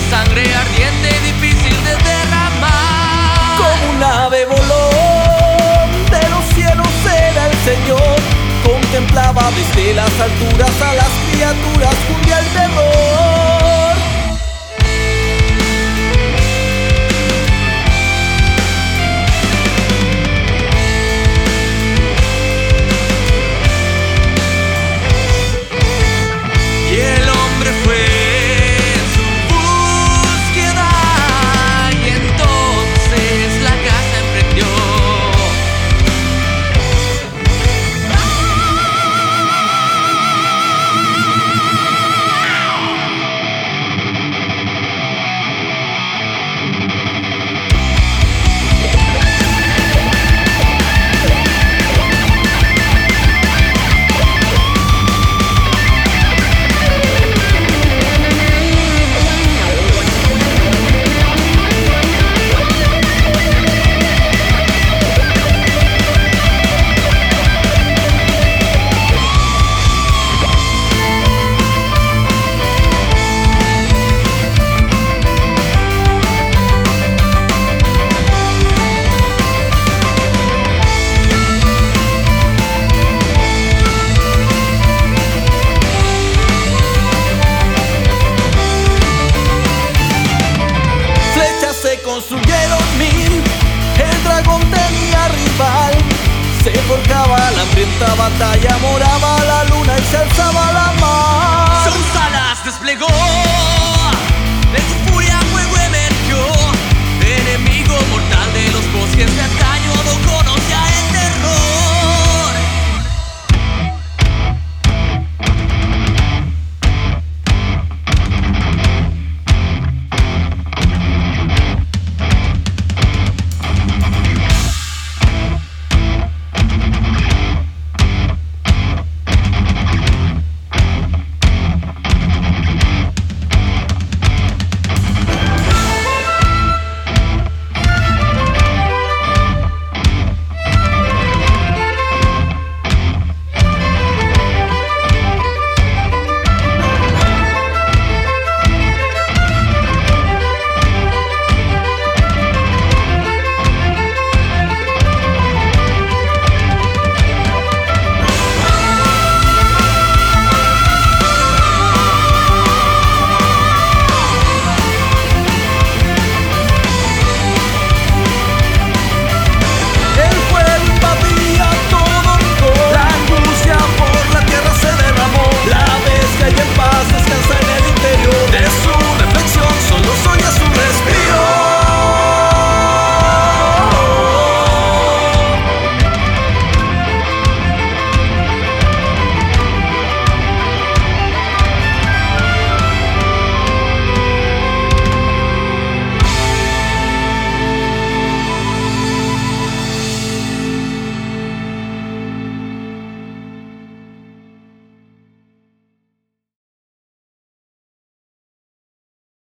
sangre ardiente y difícil de derramar. Como un ave voló, de los cielos era el Señor. Contemplaba desde las alturas a las criaturas, cundía el terror. Y el hombre fue en su búsqueda, y entonces la casa emprendió. Se construyeron 1000, el dragón tenía rival. Se forjaba la hambrienta batalla, moraba la luna y se alzaba la mar. Sus alas desplegó